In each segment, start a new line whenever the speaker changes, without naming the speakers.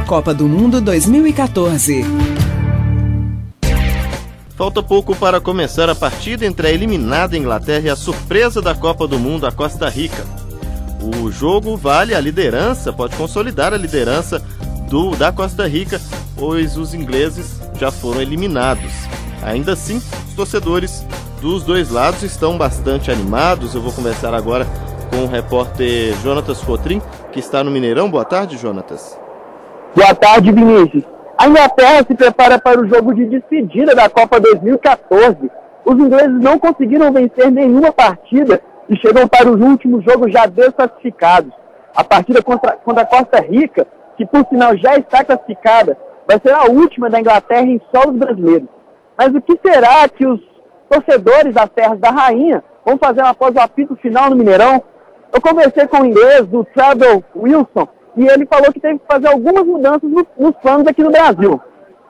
Copa do Mundo 2014.
Falta pouco para começar a partida entre a eliminada Inglaterra e a surpresa da Copa do Mundo, a Costa Rica. O jogo vale a liderança, pode consolidar a liderança da Costa Rica, pois os ingleses já foram eliminados. Ainda assim, os torcedores dos dois lados estão bastante animados. Eu vou conversar agora com o repórter Jonatas Cotrim, que está no Mineirão. Boa tarde, Jonatas.
Boa tarde, Vinícius. A Inglaterra se prepara para o jogo de despedida da Copa 2014. Os ingleses não conseguiram vencer nenhuma partida e chegam para os últimos jogos já desclassificados. A partida contra a Costa Rica, que por sinal já está classificada, vai ser a última da Inglaterra em solos brasileiros. Mas o que será que os torcedores das Terras da Rainha vão fazer após o apito final no Mineirão? Eu conversei com o inglês, do Trevor Wilson, e ele falou que teve que fazer algumas mudanças nos planos aqui no Brasil.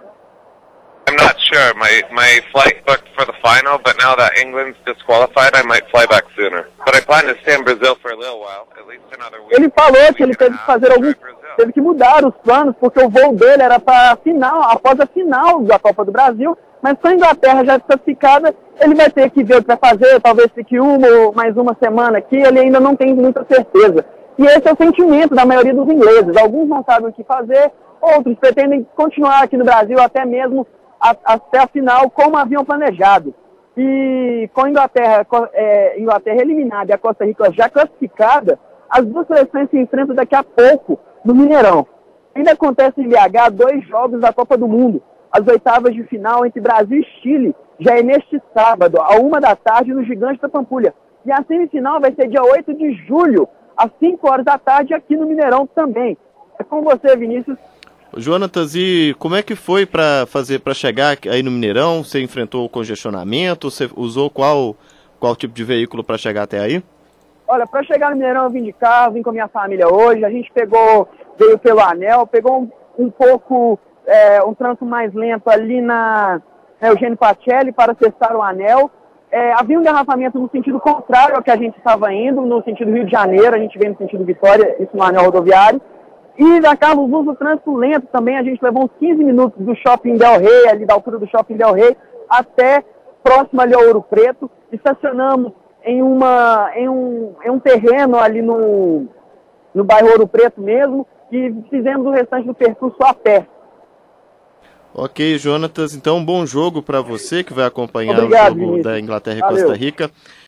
I'm not sure. My flight booked for the final, but now that England's disqualified, I might fly back sooner. But I plan to stay in Brazil for a little while, at least another week.
Ele falou que ele teve que mudar os planos, porque o voo dele era para a final, após a final da Copa do Brasil, mas com a Inglaterra já classificada, ele vai ter que ver o que vai fazer, talvez fique uma ou mais uma semana aqui, ele ainda não tem muita certeza. E esse é o sentimento da maioria dos ingleses. Alguns não sabem o que fazer, outros pretendem continuar aqui no Brasil até mesmo até a final, como haviam planejado. E com a Inglaterra eliminada e a Costa Rica já classificada, as duas seleções se enfrentam daqui a pouco no Mineirão. Ainda acontece em BH 2 jogos da Copa do Mundo. As oitavas de final entre Brasil e Chile já é neste sábado, à 13h, no Gigante da Pampulha. E a semifinal vai ser dia 8 de julho, às 5h, aqui no Mineirão também. É com você, Vinícius.
Jonatas, e como é que foi para chegar aí no Mineirão? Você enfrentou o congestionamento? Você usou qual tipo de veículo para chegar até aí?
Olha, para chegar no Mineirão eu vim de carro, vim com a minha família hoje. A gente veio pelo anel, pegou um pouco, um trânsito mais lento ali na Eugênio Pacelli para acessar o anel. Havia um engarrafamento no sentido contrário ao que a gente estava indo, no sentido Rio de Janeiro, a gente veio no sentido Vitória, isso no anel rodoviário. E da Carlos Luz, o trânsito lento também, a gente levou uns 15 minutos do Shopping Del Rey, ali da altura do Shopping Del Rey, até próximo ali ao Ouro Preto. Estacionamos em um terreno ali no bairro Ouro Preto mesmo, e fizemos o restante do percurso a pé.
Ok, Jonatas, então um bom jogo para você que vai acompanhar o jogo da Inglaterra e
Valeu.
Costa Rica.